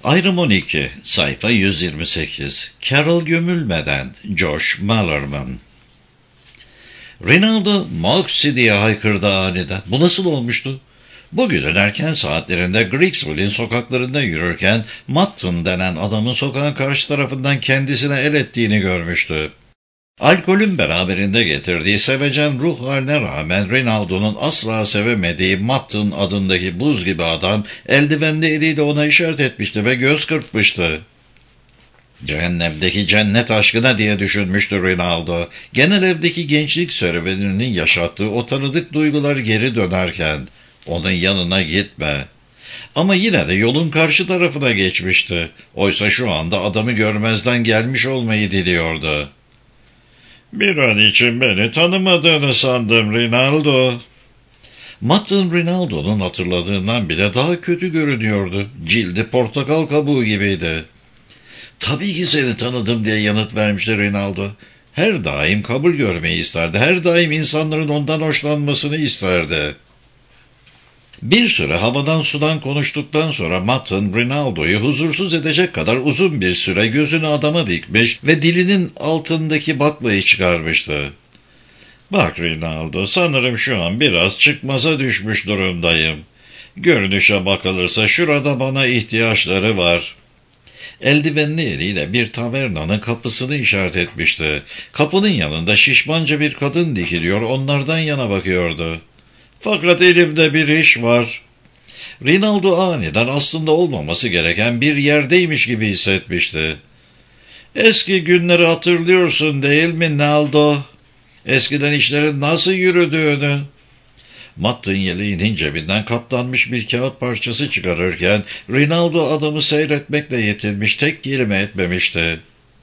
Ayrım 12, sayfa 128. Carol gömülmeden, Josh Malerman. Rinaldo, "Moxie!" diye haykırdı aniden. Bu nasıl olmuştu? Bugünün erken saatlerinde Greeksville'in sokaklarında yürürken Mutton denen adamın sokağın karşı tarafından kendisine el ettiğini görmüştü. Alkolün beraberinde getirdiği sevecen ruh haline rağmen Rinaldo'nun asla sevemediği Mutton adındaki buz gibi adam eldivenli eliyle ona işaret etmişti ve göz kırpmıştı. Cehennemdeki cennet aşkına diye düşünmüştü Rinaldo. Genel evdeki gençlik serüveninin yaşattığı o tanıdık duygular geri dönerken onun yanına gitme. Ama yine de yolun karşı tarafına geçmişti. Oysa şu anda adamı görmezden gelmiş olmayı diliyordu. "Bir an için beni tanımadığını sandım Rinaldo." Mutton Rinaldo'nun hatırladığından bile daha kötü görünüyordu. Cildi portakal kabuğu gibiydi. "Tabii ki seni tanıdım," diye yanıt vermişti Rinaldo. Her daim kabul görmeyi isterdi. Her daim insanların ondan hoşlanmasını isterdi. Bir süre havadan sudan konuştuktan sonra Mutton Rinaldo'yu huzursuz edecek kadar uzun bir süre gözünü adama dikmiş ve dilinin altındaki baklayı çıkarmıştı. "Bak Rinaldo, sanırım şu an biraz çıkmaza düşmüş durumdayım. Görünüşe bakılırsa şurada bana ihtiyaçları var." Eldivenli eliyle bir tavernanın kapısını işaret etmişti. Kapının yanında şişmanca bir kadın dikiliyor, onlardan yana bakıyordu. "Fakat elimde bir iş var." Rinaldo aniden aslında olmaması gereken bir yerdeymiş gibi hissetmişti. "Eski günleri hatırlıyorsun değil mi Naldo? Eskiden işlerin nasıl yürüdüğünü." Mutton yeleğinin cebinden katlanmış bir kağıt parçası çıkarırken Rinaldo adamı seyretmekle yetinmiş, tek kelime etmemişti.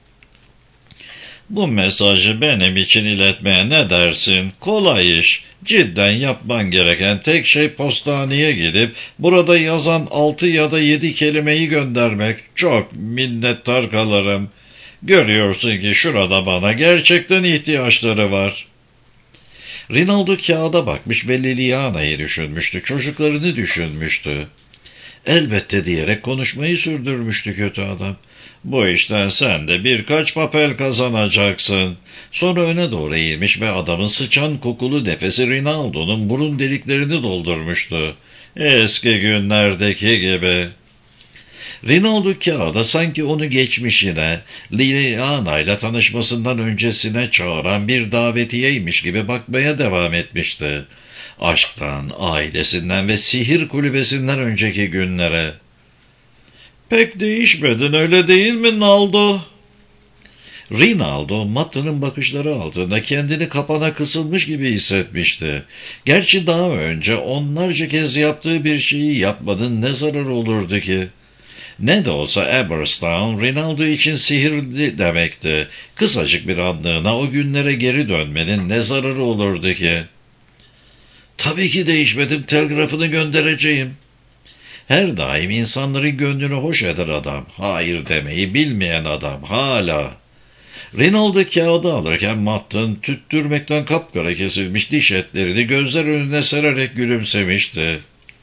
"Bu mesajı benim için iletmeye ne dersin? Kolay iş. Cidden yapman gereken tek şey postaneye gidip burada yazan 6 ya da 7 kelimeyi göndermek. Çok minnettar kalırım. Görüyorsun ki şurada bana gerçekten ihtiyaçları var." Rinaldo kağıda bakmış ve Liliana'yı düşünmüştü, çocuklarını düşünmüştü. "Elbette," diyerek konuşmayı sürdürmüştü kötü adam. "Bu işten sen de birkaç papel kazanacaksın." Sonra öne doğru eğilmiş ve adamın sıçan kokulu nefesi Rinaldo'nun burun deliklerini doldurmuştu. Eski günlerdeki gibi. Rinaldo kağıda sanki onu geçmişine, Liliana ile tanışmasından öncesine çağıran bir davetiyeymiş gibi bakmaya devam etmişti. Aşktan, ailesinden ve sihir kulübesinden önceki günlere. "Pek değişmedin, öyle değil mi Naldo?" Rinaldo, Mutton'ın bakışları altında kendini kapana kısılmış gibi hissetmişti. Gerçi daha önce onlarca kez yaptığı bir şeyi yapmanın ne zararı olurdu ki? Ne de olsa Aberystwyth, Rinaldo için sihirli demekti. Kısacık bir anlığına o günlere geri dönmenin ne zararı olurdu ki? "Tabii ki değişmedim, telgrafını göndereceğim." Her daim insanların gönlünü hoş eden adam, hayır demeyi bilmeyen adam, hala. Rinaldo kağıdı alırken Mutton tüttürmekten kapkara kesilmiş diş etlerini gözler önüne sererek gülümsemişti.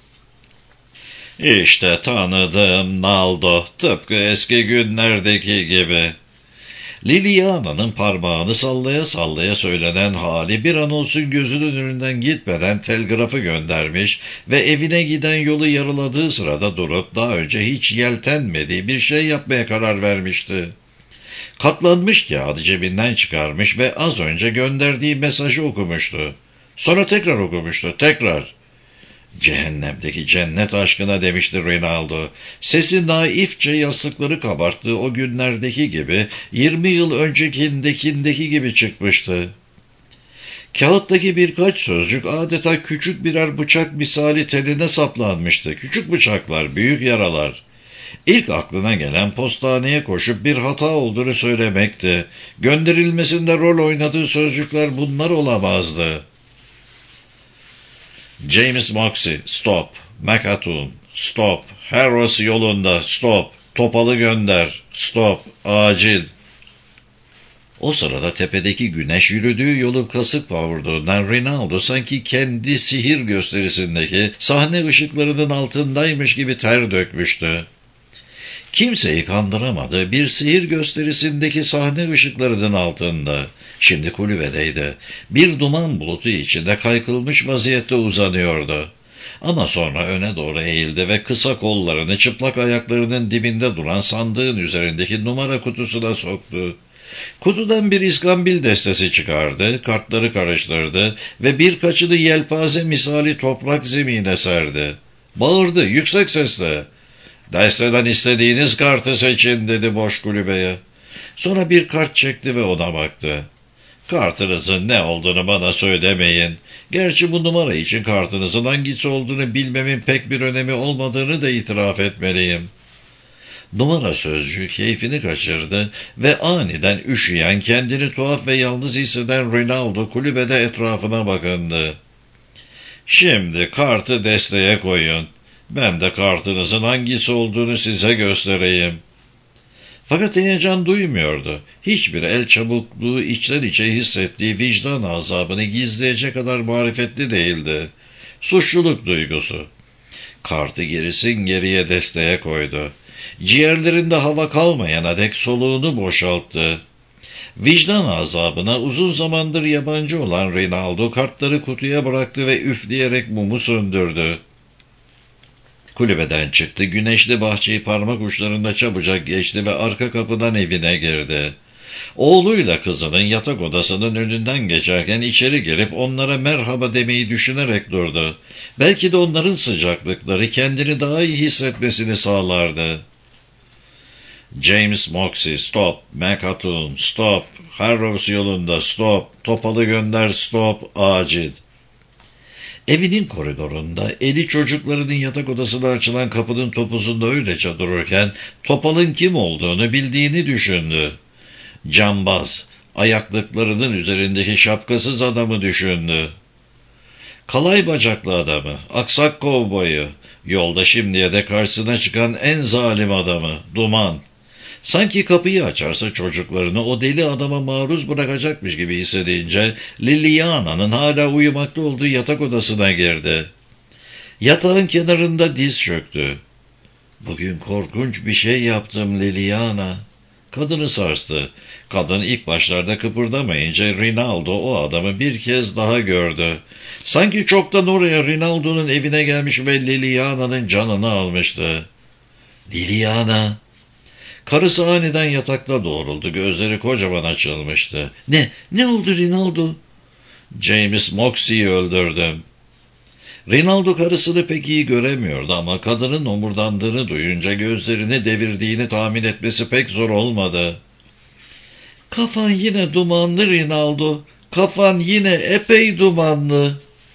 "İşte tanıdım Naldo, tıpkı eski günlerdeki gibi." Liliana'nın parmağını sallaya sallaya söylenen hali bir an olsun gözünün önünden gitmeden telgrafı göndermiş ve evine giden yolu yarıladığı sırada durup daha önce hiç yeltenmediği bir şey yapmaya karar vermişti. Katlanmış kağıdı cebinden çıkarmış ve az önce gönderdiği mesajı okumuştu. Sonra tekrar okumuştu, tekrar. "Cehennemdeki cennet aşkına," demişti Rinaldo. Sesi naifçe yastıkları kabarttığı o günlerdeki gibi, 20 yıl öncekindeki gibi çıkmıştı. Kağıttaki birkaç sözcük adeta küçük birer bıçak misali teline saplanmıştı. Küçük bıçaklar, büyük yaralar. İlk aklına gelen postaneye koşup bir hata olduğunu söylemekti. Gönderilmesinde rol oynadığı sözcükler bunlar olamazdı. "James Moxie, stop. McAtoon, stop. Harris yolunda, stop. Topalı gönder, stop. Acil." O sırada tepedeki güneş yürüdüğü yolu kasık kavurduğundan Rinaldo sanki kendi sihir gösterisindeki sahne ışıklarının altındaymış gibi ter dökmüştü. Kimseyi kandıramadı. Bir sihir gösterisindeki sahne ışıklarının altında. Şimdi kulübedeydi. Bir duman bulutu içinde kaykılmış vaziyette uzanıyordu. Ama sonra öne doğru eğildi ve kısa kollarını çıplak ayaklarının dibinde duran sandığın üzerindeki numara kutusuna soktu. Kutudan bir iskambil destesi çıkardı, kartları karıştırdı ve birkaçını yelpaze misali toprak zemine serdi. Bağırdı yüksek sesle. "Desteden istediğiniz kartı seçin," dedi boş kulübeye. Sonra bir kart çekti ve ona baktı. "Kartınızın ne olduğunu bana söylemeyin. Gerçi bu numara için kartınızın hangisi olduğunu bilmemin pek bir önemi olmadığını da itiraf etmeliyim." Numara sözcüğü keyfini kaçırdı ve aniden üşüyen, kendini tuhaf ve yalnız hisseden Rinaldo kulübede etrafına bakındı. "Şimdi kartı desteye koyun. Ben de kartınızın hangisi olduğunu size göstereyim." Fakat heyecan duymuyordu. Hiçbir el çabukluğu içten içe hissettiği vicdan azabını gizleyecek kadar marifetli değildi. Suçluluk duygusu. Kartı gerisin geriye desteye koydu. Ciğerlerinde hava kalmayana dek soluğunu boşalttı. Vicdan azabına uzun zamandır yabancı olan Rinaldo kartları kutuya bıraktı ve üfleyerek mumu söndürdü. Kulübeden çıktı, güneşli bahçeyi parmak uçlarında çabucak geçti ve arka kapıdan evine girdi. Oğluyla kızının yatak odasının önünden geçerken içeri girip onlara merhaba demeyi düşünerek durdu. Belki de onların sıcaklıkları kendini daha iyi hissetmesini sağlardı. "James Moxey, stop. McHatton, stop. Harrows yolunda, stop. Topal'ı gönder, stop. Acil." Evinin koridorunda eli çocuklarının yatak odasına açılan kapının topuzunda öylece dururken Topal'ın kim olduğunu bildiğini düşündü. Cambaz, ayaklıklarının üzerindeki şapkasız adamı düşündü. Kalay bacaklı adamı, aksak kovboyu, yolda şimdiye de karşısına çıkan en zalim adamı, Duman. Sanki kapıyı açarsa çocuklarını o deli adama maruz bırakacakmış gibi hissedince Liliana'nın hala uyumakta olduğu yatak odasına girdi. Yatağın kenarında diz çöktü. "Bugün korkunç bir şey yaptım Liliana." Kadını sarstı. Kadın ilk başlarda kıpırdamayınca Rinaldo o adamı bir kez daha gördü. Sanki çoktan oraya Rinaldo'nun evine gelmiş ve Liliana'nın canını almıştı. "Liliana!" Karısı aniden yatakta doğruldu. Gözleri kocaman açılmıştı. Ne oldu Rinaldo?" "James Moxey'i öldürdüm." Rinaldo karısını pek iyi göremiyordu ama kadının omurdandığını duyunca gözlerini devirdiğini tahmin etmesi pek zor olmadı. "Kafan yine dumanlı Rinaldo. Kafan yine epey dumanlı."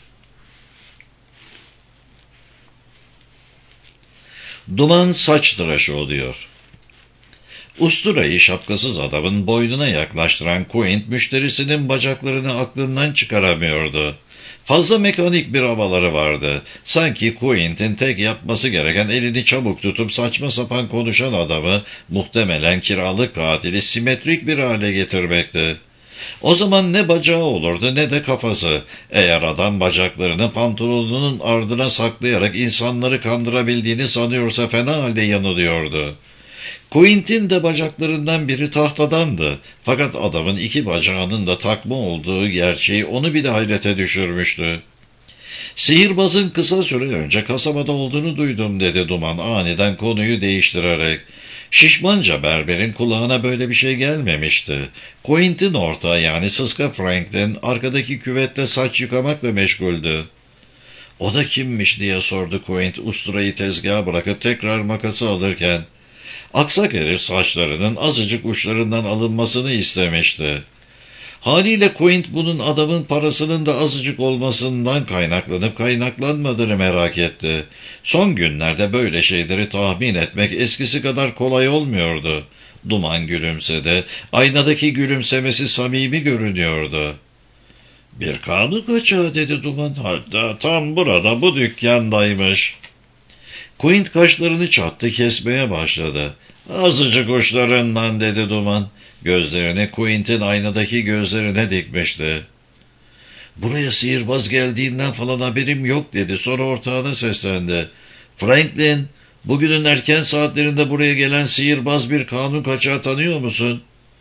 Duman saç tıraşı oluyor. Usturayı şapkasız adamın boynuna yaklaştıran Quint müşterisinin bacaklarını aklından çıkaramıyordu. Fazla mekanik bir havaları vardı. Sanki Quint'in tek yapması gereken elini çabuk tutup saçma sapan konuşan adamı, muhtemelen kiralık katili, simetrik bir hale getirmekti. O zaman ne bacağı olurdu ne de kafası. Eğer adam bacaklarını pantolonunun ardına saklayarak insanları kandırabildiğini sanıyorsa fena halde yanılıyordu. Quint'in de bacaklarından biri tahtadandı. Fakat adamın iki bacağının da takma olduğu gerçeği onu bile hayrete düşürmüştü. "Sihirbazın kısa süre önce kasabada olduğunu duydum," dedi Duman aniden konuyu değiştirerek. Şişmanca berberin kulağına böyle bir şey gelmemişti. Quint'in ortağı yani Sıska Franklin arkadaki küvette saç yıkamakla meşguldü. "O da kimmiş?" diye sordu Quint usturayı tezgaha bırakıp tekrar makası alırken. Aksak herif saçlarının azıcık uçlarından alınmasını istemişti. Haliyle Quint bunun adamın parasının da azıcık olmasından kaynaklanıp kaynaklanmadığını merak etti. Son günlerde böyle şeyleri tahmin etmek eskisi kadar kolay olmuyordu. Duman gülümsedi. Aynadaki gülümsemesi samimi görünüyordu. "Bir kanun kaçağı," dedi Duman. "Hatta tam burada bu dükkandaymış." Quint kaşlarını çattı, kesmeye başladı. "Azıcık uçlarından," dedi Duman. Gözlerini Quint'in aynadaki gözlerine dikmişti. "Buraya sihirbaz geldiğinden falan haberim yok," dedi. Sonra ortağına seslendi. "Franklin, Bugünün erken saatlerinde buraya gelen sihirbaz bir kanun kaçağı tanıyor musun?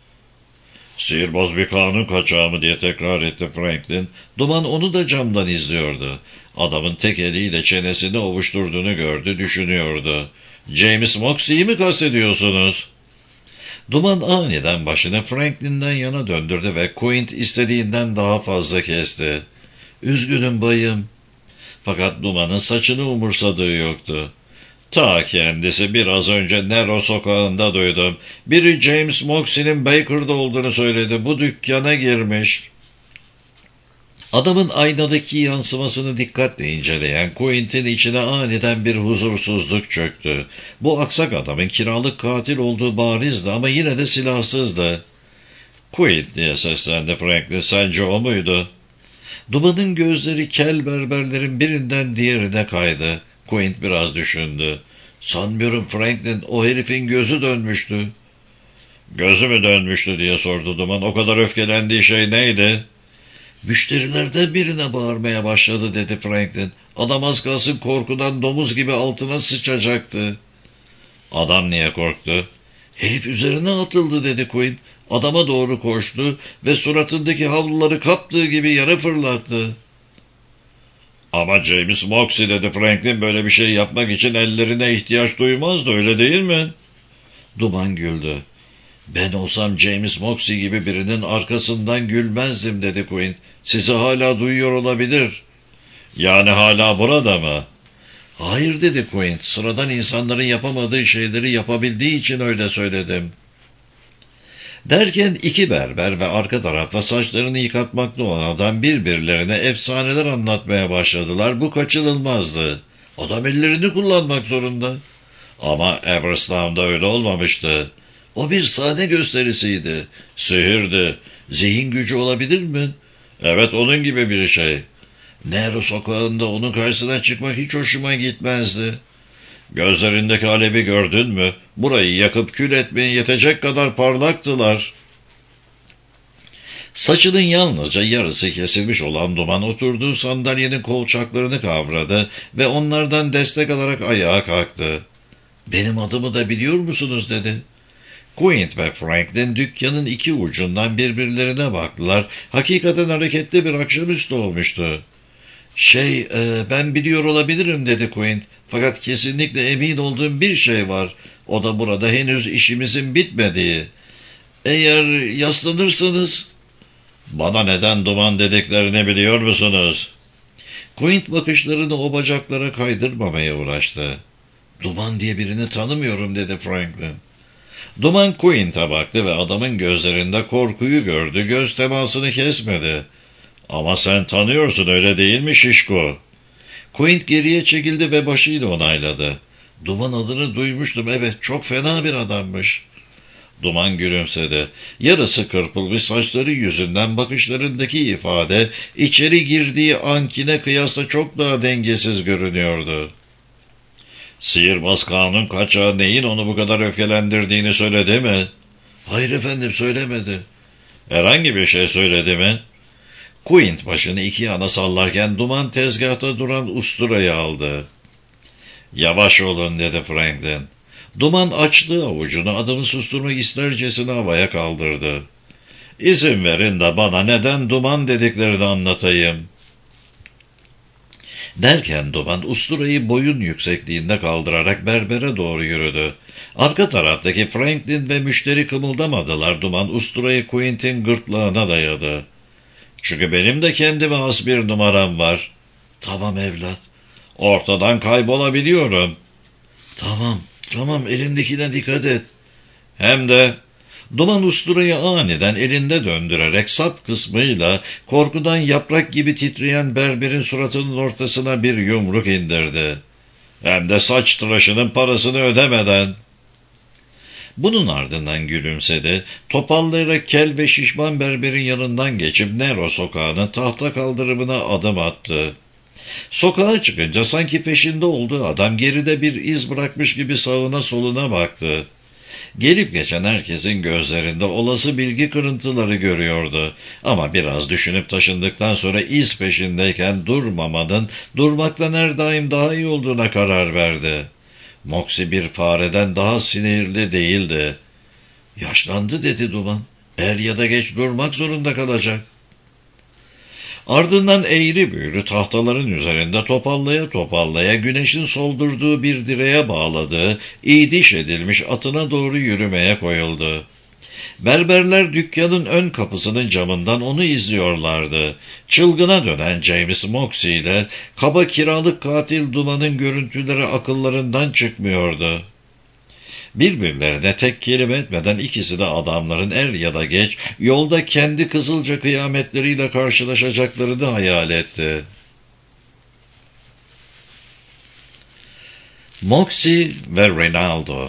Sihirbaz bir kanun kaçağı mı diye tekrar etti Franklin. Duman onu da camdan izliyordu. Adamın tek eliyle çenesini ovuşturduğunu gördü, düşünüyordu. James Moxey'i mi kastediyorsunuz? Duman aniden başını Franklin'den yana döndürdü ve Quint istediğinden daha fazla kesti. Üzgünüm bayım. Fakat Duman'ın saçını umursadığı yoktu. Ta kendisi biraz önce Nero sokağında duydum. Biri James Moxey'nin Baker'da olduğunu söyledi. Bu dükkana girmiş. Adamın aynadaki yansımasını dikkatle inceleyen Quint'in içine aniden bir huzursuzluk çöktü. Bu aksak adamın kiralık katil olduğu barizdi ama yine de silahsızdı. Quint diye seslendi Franklin. Sence o muydu? Duman'ın gözleri kel berberlerin birinden diğerine kaydı. Quint biraz düşündü. Sanmıyorum Franklin, o herifin gözü dönmüştü. Gözü mü dönmüştü diye sordu Duman. O kadar öfkelendiği şey neydi? Müşterilerden birine bağırmaya başladı dedi Franklin. Adam az kalsın korkudan domuz gibi altına sıçacaktı. Adam niye korktu? Herif üzerine atıldı dedi Quint. Adama doğru koştu ve suratındaki havluları kaptığı gibi yere fırlattı. Ama James Moxey dedi Franklin, böyle bir şey yapmak için ellerine ihtiyaç duymazdı, öyle değil mi? Duman güldü. Ben olsam James Moxey gibi birinin arkasından gülmezdim dedi Quint. Sizi hala duyuyor olabilir. Yani hala burada mı? Hayır dedi Quint. Sıradan insanların yapamadığı şeyleri yapabildiği için öyle söyledim. Derken iki berber ve arka tarafta saçlarını yıkatmakta olan adam birbirlerine efsaneler anlatmaya başladılar. Bu kaçınılmazdı. Adam ellerini kullanmak zorunda. Ama Everstown'da öyle olmamıştı. O bir sahne gösterisiydi. Sihirdi. Zihin gücü olabilir mi? Evet, onun gibi bir şey. Nero sokağında onun karşısına çıkmak hiç hoşuma gitmezdi. Gözlerindeki alevi gördün mü? Burayı yakıp kül etmeye yetecek kadar parlaktılar. Saçının yalnızca yarısı kesilmiş olan Duman oturduğu sandalyenin kolçaklarını kavradı ve onlardan destek alarak ayağa kalktı. Benim adımı da biliyor musunuz dedi. Quint ve Franklin dükkanın iki ucundan birbirlerine baktılar. Hakikaten hareketli bir akşamüstü olmuştu. Ben biliyor olabilirim dedi Quint. Fakat kesinlikle emin olduğum bir şey var. O da burada henüz işimizin bitmediği. Eğer yaslanırsanız... Bana neden Duman dediklerini biliyor musunuz? Quint bakışlarını o bacaklara kaydırmamaya uğraştı. Duman diye birini tanımıyorum dedi Franklin. Duman Quint'e baktı ve adamın gözlerinde korkuyu gördü. Göz temasını kesmedi. Ama sen tanıyorsun öyle değil mi şişko? Quint geriye çekildi ve başıyla onayladı. Duman adını duymuştum, evet, çok fena bir adammış. Duman gülümsedi. Yarısı kırpılmış saçları yüzünden bakışlarındaki ifade içeri girdiği ankine kıyasla çok daha dengesiz görünüyordu. Sihirbaz kanun kaçağı neyin onu bu kadar öfkelendirdiğini söyledi mi? Hayır efendim, söylemedi. Herhangi bir şey söyledi mi? Quint başını iki yana sallarken Duman tezgahta duran usturayı aldı. Yavaş olun dedi Franklin. Duman açtığı avucunu adamı susturmak istercesine havaya kaldırdı. İzin verin de bana neden Duman dediklerini anlatayım. Derken Duman usturayı boyun yüksekliğinde kaldırarak berbere doğru yürüdü. Arka taraftaki Franklin ve müşteri kımıldamadılar. Duman usturayı Quint'in gırtlağına dayadı. Çünkü benim de kendime has bir numaram var. Tamam evlat. Ortadan kaybolabiliyorum. Tamam, elindekine dikkat et. Hem de... Duman usturayı aniden elinde döndürerek sap kısmıyla korkudan yaprak gibi titreyen berberin suratının ortasına bir yumruk indirdi. Hem de saç tıraşının parasını ödemeden. Bunun ardından gülümsedi. Topallayarak kel ve şişman berberin yanından geçip Nero sokağının tahta kaldırımına adım attı. Sokağa çıkınca sanki peşinde olduğu adam geride bir iz bırakmış gibi sağına soluna baktı. Gelip geçen herkesin gözlerinde olası bilgi kırıntıları görüyordu. Ama biraz düşünüp taşındıktan sonra iz peşindeyken durmamanın, durmaktan her daim daha iyi olduğuna karar verdi. Moxie bir fareden daha sinirli değildi. "Yaşlandı," dedi Duman. "Er ya da geç durmak zorunda kalacak." Ardından eğri büğrü tahtaların üzerinde topallaya topallaya güneşin soldurduğu bir direğe bağladığı, iydiş edilmiş atına doğru yürümeye koyuldu. Berberler dükkanın ön kapısının camından onu izliyorlardı. Çılgına dönen James Moxie ile kaba kiralık katil Duman'ın görüntüleri akıllarından çıkmıyordu. Birbirlerine tek kelime etmeden ikisi de adamların er ya da geç yolda kendi kızılca kıyametleriyle karşılaşacaklarını hayal etti. Moxie ve Rinaldo.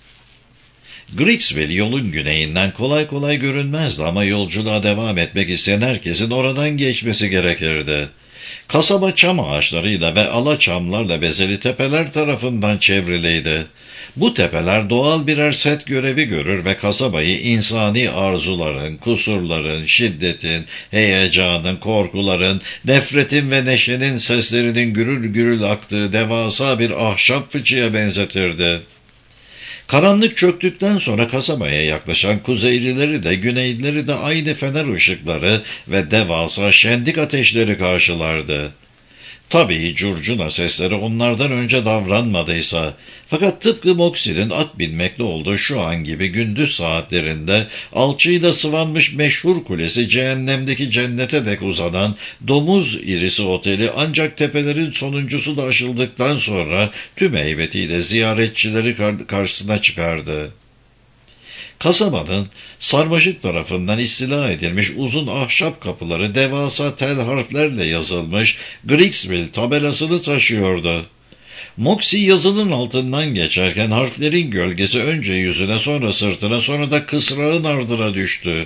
Grigsville yolun güneyinden kolay kolay görünmezdi ama yolculuğa devam etmek isteyen herkesin oradan geçmesi gerekirdi. Kasaba çam ağaçlarıyla ve alaçamlarla bezeli tepeler tarafından çevriliydi. Bu tepeler doğal birer set görevi görür ve kasabayı insani arzuların, kusurların, şiddetin, heyecanın, korkuların, nefretin ve neşenin seslerinin gürül gürül aktığı devasa bir ahşap fıçıya benzetirdi. Karanlık çöktükten sonra kasabaya yaklaşan kuzeylileri de güneylileri de aynı fener ışıkları ve devasa şendik ateşleri karşılardı. Tabii curcuna sesleri onlardan önce davranmadıysa, fakat tıpkı Moxie'nin at binmekle olduğu şu an gibi gündüz saatlerinde alçıyla sıvanmış meşhur kulesi cehennemdeki cennete dek uzanan domuz irisi oteli ancak tepelerin sonuncusu da aşıldıktan sonra tüm heybetiyle ziyaretçileri karşısına çıkardı. Kasabanın sarmaşık tarafından istila edilmiş uzun ahşap kapıları devasa tel harflerle yazılmış Grigsville tabelasını taşıyordu. Moxie yazının altından geçerken harflerin gölgesi önce yüzüne sonra sırtına sonra da kısrağın ardına düştü.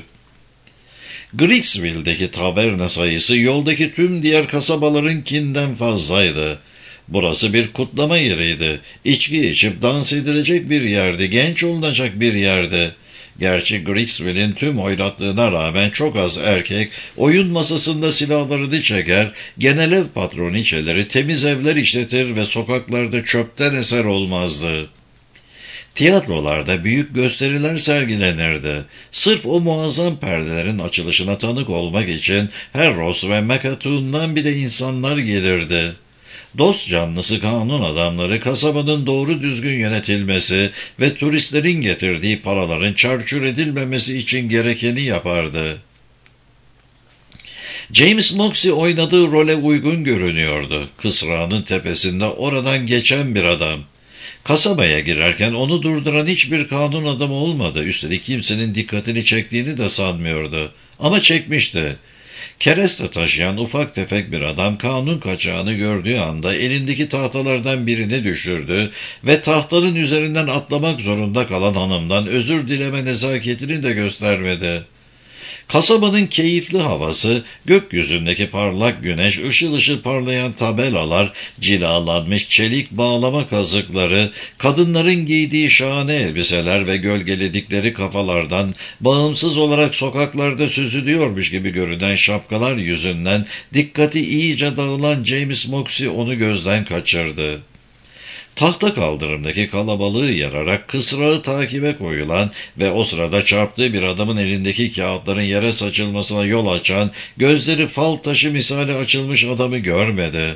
Grigsville'deki taverna sayısı yoldaki tüm diğer kasabalarınkinden fazlaydı. Burası bir kutlama yeriydi. İçki içip dans edilecek bir yerdi, genç olunacak bir yerdi. Gerçi Grigsville'in tüm oynatlığına rağmen çok az erkek oyun masasında silahlarını çeker, genel ev patroniçeleri temiz evler işletir ve sokaklarda çöpten eser olmazdı. Tiyatrolarda büyük gösteriler sergilenirdi. Sırf o muazzam perdelerin açılışına tanık olmak için Harrows ve Makatoon'dan bile insanlar gelirdi. Dost canlısı kanun adamları kasabanın doğru düzgün yönetilmesi ve turistlerin getirdiği paraların çarçur edilmemesi için gerekeni yapardı. James Moxie oynadığı role uygun görünüyordu. Kısrağının tepesinde oradan geçen bir adam. Kasabaya girerken onu durduran hiçbir kanun adamı olmadı. Üstelik kimsenin dikkatini çektiğini de sanmıyordu. Ama çekmişti. Kereste taşıyan ufak tefek bir adam kanun kaçağını gördüğü anda elindeki tahtalardan birini düşürdü ve tahtanın üzerinden atlamak zorunda kalan hanımdan özür dileme nezaketini de göstermedi. Kasabanın keyifli havası, gökyüzündeki parlak güneş, ışıl ışıl parlayan tabelalar, cilalanmış çelik bağlama kazıkları, kadınların giydiği şahane elbiseler ve gölgeledikleri kafalardan bağımsız olarak sokaklarda süzülüyormuş gibi görünen şapkalar yüzünden dikkati iyice dağılan James Moxie onu gözden kaçırdı. Tahta kaldırımdaki kalabalığı yararak kısrağı takibe koyulan ve o sırada çarptığı bir adamın elindeki kağıtların yere saçılmasına yol açan, gözleri fal taşı misali açılmış adamı görmedi.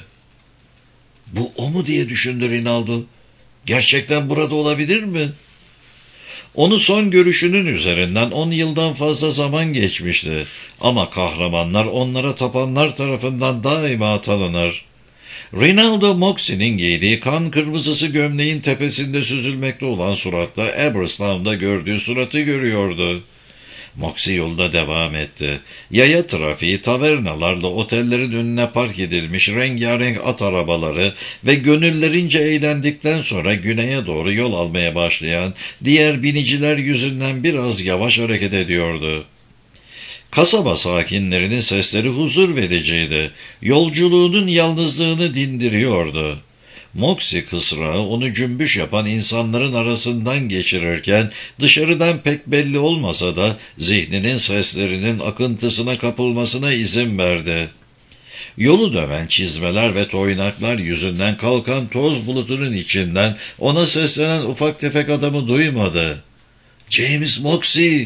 "Bu o mu?" diye düşündü Rinaldo. "Gerçekten burada olabilir mi?" Onu son görüşünün üzerinden 10 yıldan fazla zaman geçmişti. Ama kahramanlar onlara tapanlar tarafından daima tanınır. Rinaldo Moxie'nin giydiği kan kırmızısı gömleğin tepesinde süzülmekte olan suratta Eberslav'da gördüğü suratı görüyordu. Moxie yolda devam etti. Yaya trafiği, tavernalarla otellerin önüne park edilmiş rengarenk at arabaları ve gönüllerince eğlendikten sonra güneye doğru yol almaya başlayan diğer biniciler yüzünden biraz yavaş hareket ediyordu. Kasaba sakinlerinin sesleri huzur vericiydi. Yolculuğunun yalnızlığını dindiriyordu. Moxie kısrağı onu cümbüş yapan insanların arasından geçirirken dışarıdan pek belli olmasa da zihninin seslerinin akıntısına kapılmasına izin verdi. Yolu döven çizmeler ve toynaklar yüzünden kalkan toz bulutunun içinden ona seslenen ufak tefek adamı duymadı. James Moxey!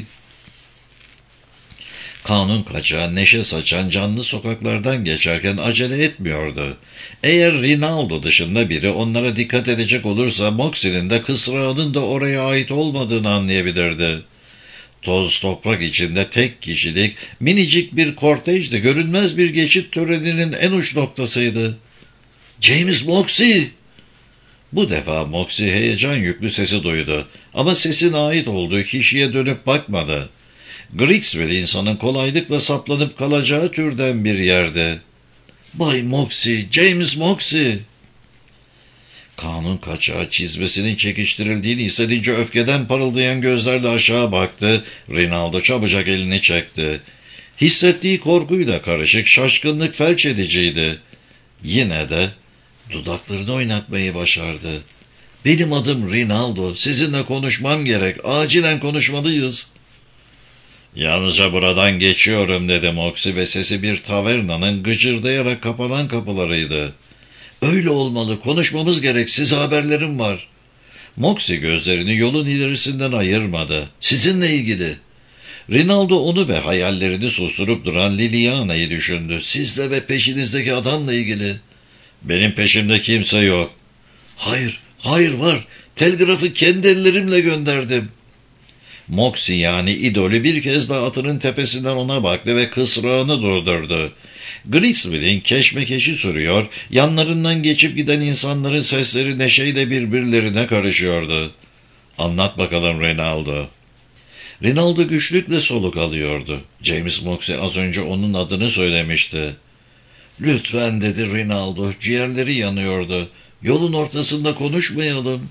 Kanun kaçağı neşe saçan canlı sokaklardan geçerken acele etmiyordu. Eğer Rinaldo dışında biri onlara dikkat edecek olursa Moxey'nin de kısrağının da oraya ait olmadığını anlayabilirdi. Toz toprak içinde tek kişilik minicik bir kortejdi, görünmez bir geçit töreninin en uç noktasıydı. James Moxey! Bu defa Moxey heyecan yüklü sesi duydu ama sesin ait olduğu kişiye dönüp bakmadı. Grigsville insanın kolaylıkla saplanıp kalacağı türden bir yerde. Bay Moxey, James Moxey! Kanun kaçağı çizmesinin çekiştirildiğini hissedince öfkeden parıldayan gözlerle aşağı baktı. Rinaldo çabucak elini çekti. Hissettiği korkuyla karışık şaşkınlık felç ediciydi. Yine de dudaklarını oynatmayı başardı. Benim adım Rinaldo, sizinle konuşmam gerek, acilen konuşmalıyız. Yalnızca buradan geçiyorum dedi Moxey ve sesi bir tavernanın gıcırdayarak kapanan kapılarıydı. Öyle olmalı, konuşmamız gerek, size haberlerim var. Moxey gözlerini yolun ilerisinden ayırmadı. Sizinle ilgili. Rinaldo onu ve hayallerini susturup duran Liliana'yı düşündü. Sizle ve peşinizdeki adamla ilgili. Benim peşimde kimse yok. Hayır var. Telgrafı kendi ellerimle gönderdim. Moxey yani idolü bir kez daha atının tepesinden ona baktı ve kısrağını durdurdu. Grigsville'in keşmekeşi sürüyor, yanlarından geçip giden insanların sesleri neşeyle birbirlerine karışıyordu. Anlat bakalım Rinaldo. Rinaldo güçlükle soluk alıyordu. James Moxey az önce onun adını söylemişti. Lütfen dedi Rinaldo, ciğerleri yanıyordu. Yolun ortasında konuşmayalım.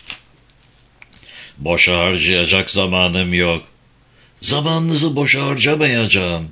Boşa harcayacak zamanım yok. Zamanınızı boşa harcamayacağım.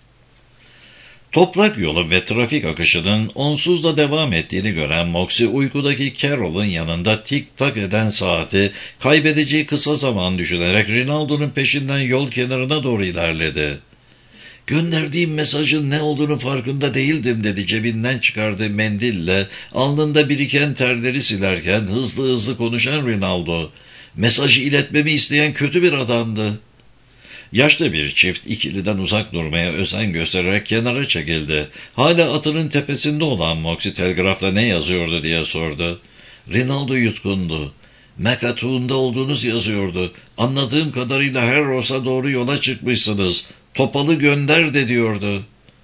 Toprak yolu ve trafik akışının onsuz da devam ettiğini gören Moxey uykudaki Carol'ın yanında tik tak eden saati kaybedeceği kısa zaman düşünerek Rinaldo'nun peşinden yol kenarına doğru ilerledi. Gönderdiğim mesajın ne olduğunu farkında değildim dedi cebinden çıkardığı mendille alnında biriken terleri silerken hızlı hızlı konuşan Rinaldo. Mesajı iletmemi isteyen kötü bir adamdı. Yaşlı bir çift ikiliden uzak durmaya özen göstererek kenara çekildi. Hala atının tepesinde olan Moxey telgrafta ne yazıyordu diye sordu. Rinaldo yutkundu. Mekatuğunda olduğunuz yazıyordu. Anladığım kadarıyla Harrows'a doğru yola çıkmışsınız. Topalı gönder de diyordu.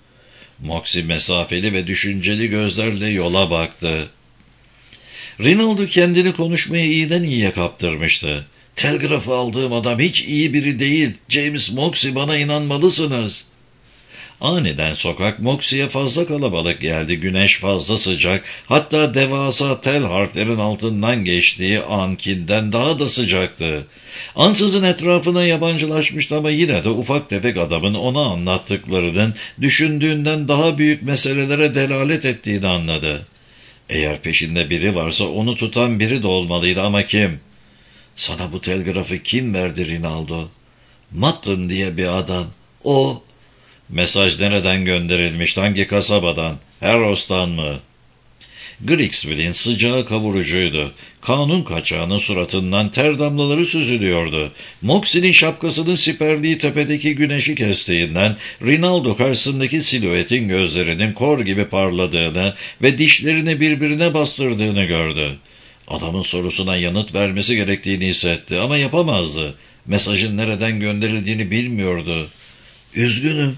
Moxey mesafeli ve düşünceli gözlerle yola baktı. Rinaldo kendini konuşmaya iyiden iyiye kaptırmıştı. Telgrafı aldığım adam hiç iyi biri değil. James Moxey, bana inanmalısınız. Aniden sokak Moxey'e fazla kalabalık geldi. Güneş fazla sıcak. Hatta devasa tel harflerin altından geçtiği ankinden daha da sıcaktı. Ansızın etrafına yabancılaşmıştı ama yine de ufak tefek adamın ona anlattıklarının düşündüğünden daha büyük meselelere delalet ettiğini anladı. Eğer peşinde biri varsa onu tutan biri de olmalıydı ama kim? Sana bu telgrafı kim verdi Rinaldo? Mutton diye bir adam. O. Mesaj nereden gönderilmiş? Hangi kasabadan? Harrows'tan mı? Grigsville'in sıcağı kavurucuydu. Kanun kaçağının suratından ter damlaları süzülüyordu. Moxey'nin şapkasının siperliği tepedeki güneşi kestiğinden Rinaldo karşısındaki silüetin gözlerinin kor gibi parladığını ve dişlerini birbirine bastırdığını gördü. Adamın sorusuna yanıt vermesi gerektiğini hissetti ama yapamazdı. Mesajın nereden gönderildiğini bilmiyordu. Üzgünüm.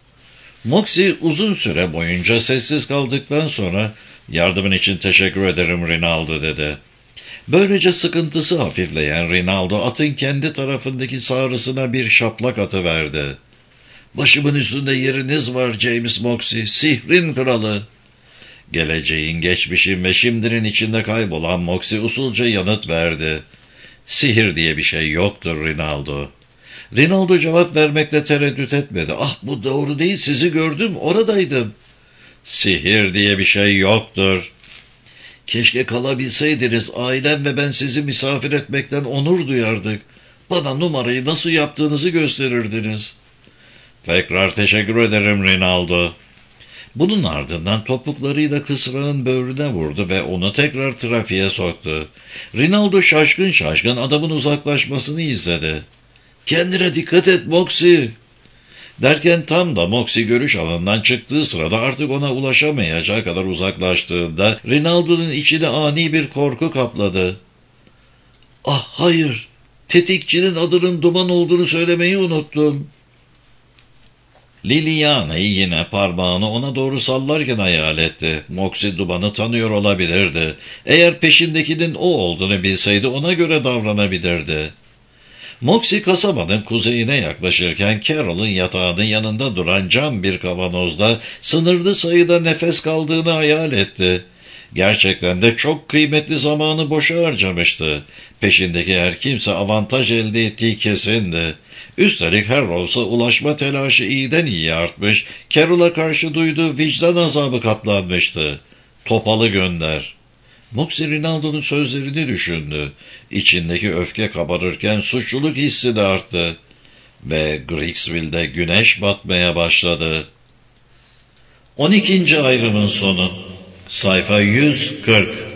Moxey uzun süre boyunca sessiz kaldıktan sonra yardımın için teşekkür ederim Rinaldo dedi. Böylece sıkıntısı hafifleyen Rinaldo atın kendi tarafındaki sağrısına bir şaplak atıverdi. Başımın üstünde yeriniz var James Moxey, sihrin kralı. Geleceğin, geçmişin ve şimdinin içinde kaybolan Moxey usulca yanıt verdi. Sihir diye bir şey yoktur Rinaldo. Rinaldo cevap vermekte tereddüt etmedi. Ah, bu doğru değil, sizi gördüm, oradaydım. Sihir diye bir şey yoktur. Keşke kalabilseydiniz, ailem ve ben sizi misafir etmekten onur duyardık. Bana numarayı nasıl yaptığınızı gösterirdiniz. Tekrar teşekkür ederim Rinaldo. Bunun ardından topuklarıyla kısrağın böğrüne vurdu ve onu tekrar trafiğe soktu. Rinaldo şaşkın şaşkın adamın uzaklaşmasını izledi. "Kendine dikkat et Moxie!" derken tam da Moxie görüş alanından çıktığı sırada artık ona ulaşamayacağı kadar uzaklaştığında Rinaldo'nun içini ani bir korku kapladı. "Ah hayır, tetikçinin adının Duman olduğunu söylemeyi unuttum." Liliana'yı yine parmağını ona doğru sallarken hayal etti. Moxie Duman'ı tanıyor olabilirdi. Eğer peşindekinin o olduğunu bilseydi ona göre davranabilirdi. Moxie kasabanın kuzeyine yaklaşırken Carol'ın yatağının yanında duran cam bir kavanozda sınırlı sayıda nefes kaldığını hayal etti. Gerçekten de çok kıymetli zamanı boşa harcamıştı. Peşindeki her kimse avantaj elde ettiği kesindi. Üstelik Harrows'a ulaşma telaşı iyiden iyiye artmış, Carol'a karşı duyduğu vicdan azabı katlanmıştı. "Topalı gönder." Moxie Rinaldo'nun sözlerini düşündü. İçindeki öfke kabarırken suçluluk hissi de arttı. Ve Grigsville'de güneş batmaya başladı. 12. ayrımın sonu. Sayfa 140.